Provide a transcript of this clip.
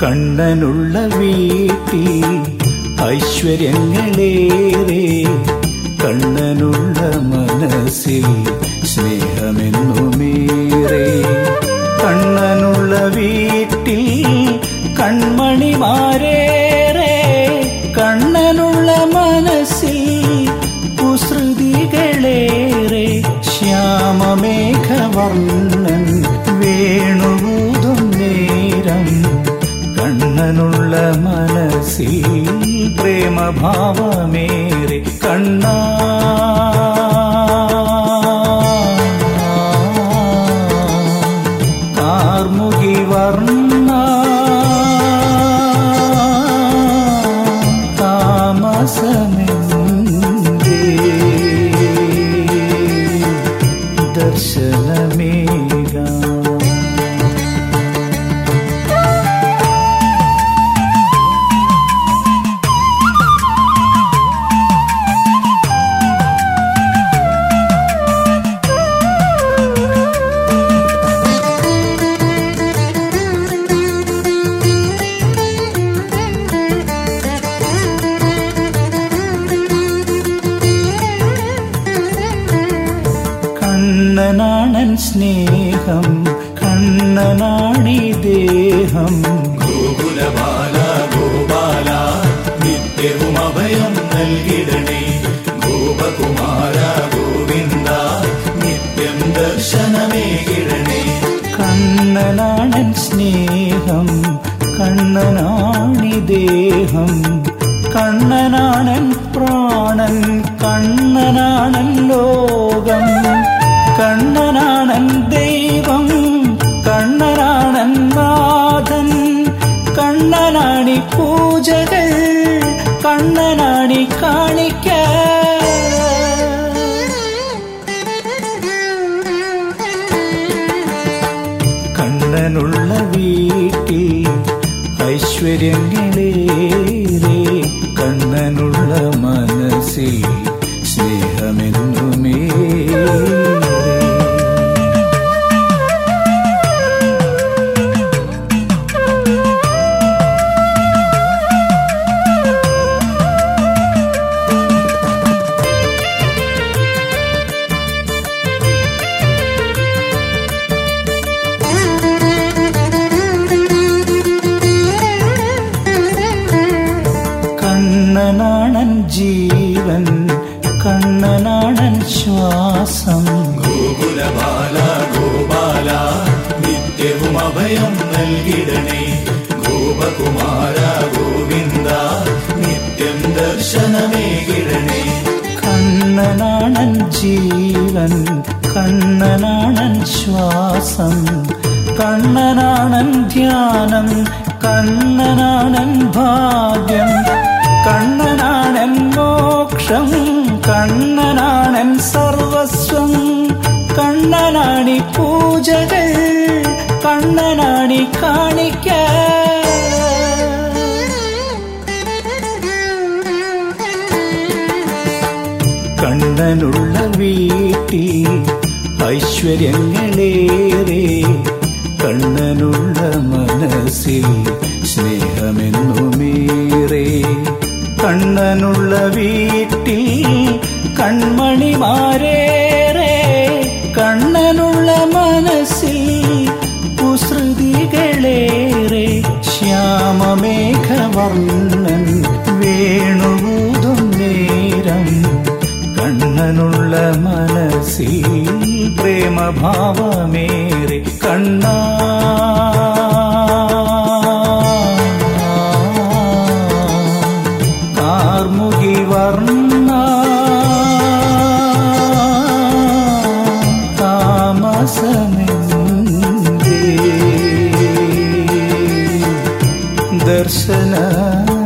കണ്ണനുള്ള വീട്ടിൽ ഐശ്വര്യങ്ങളേറെ, കണ്ണനുള്ള മനസ്സിൽ സ്നേഹമെന്നുമേറെ. കണ്ണനുള്ള വീട്ടിൽ കൺമണിമാരേറെ, കണ്ണനുള്ള മനസ്സിൽ കുസൃതികളേറെ. ശ്യാമമേഘവർണ്ണൻ വേണുകൂതും നേരം, കണ്ണനുള്ള മനസ്സിൽ പ്രേമഭാവമേറെ. കണ്ണാ കാർമുകി വർണ്ണ താമസമെന്തേ ദർശനമേകാ. കണ്ണനാണൻ സ്നേഹം, കണ്ണനാണി ദേഹം. ഗോകുലബാല ഗോപാല നിത്യവും അഭയം നൽകിടണേ. ഗോപകുമാര ഗോവിന്ദ നിത്യം ദർശനമേകിടണേ. കണ്ണനാണൻ സ്നേഹം, കണ്ണനാണി ദേഹം. കണ്ണനാണൻ പ്രാണൻ, കണ്ണനാണൻ ലോകം. കണ്ണനാണൻ ദൈവം, കണ്ണനാണൻ നാഥൻ. കണ്ണനാണി പൂജകൾ, കണ്ണനാണി കാണിക്ക. കണ്ണനുള്ള വീട്ടിൽ ഐശ്വര്യങ്ങളേറെ, കണ്ണനുള്ള മനസ്സിൽ സ്നേഹമെന്നുമേറെ. കണ്ണനാണൻ ജീവൻ, കണ്ണനാണൻ ശ്വാസം. ഗോകുലബാല ഗോപാല നിത്യവും അഭയം നൽകിടണേ. ഗോപകുമാര ഗോവിന്ദ നിത്യം ദർശനമേകിടണേ. കണ്ണനാണൻ ജീവൻ, കണ്ണനാണൻ ശ്വാസം. കണ്ണനാണൻ ധ്യാനം, കണ്ണനാണൻ ഭാഗ്യം. കണ്ണനാണൻ മോക്ഷം, കണ്ണനാണൻ സർവസ്വം. കണ്ണനാണി പൂജകൾ, കണ്ണനാണി കാണിക്ക. കണ്ണനുള്ള വീട്ടിൽ ഐശ്വര്യങ്ങളേറെ, കണ്ണനുള്ള മനസ്സിൽ സ്നേഹമെന്നുമേറെ. കണ്ണനുള്ള വീട്ടിൽ കൺമണിമാരേറെ, കണ്ണനുള്ള മനസ്സിൽ കുസൃതികളേറെ. ശ്യാമമേഘവർണ്ണൻ വേണുകൂതും നേരം, കണ്ണനുള്ള മനസ്സിൽ പ്രേമഭാവമേറെ. കണ്ണാ കാർമുകി വർണ്ണ താമസമെന്തേ ദർശന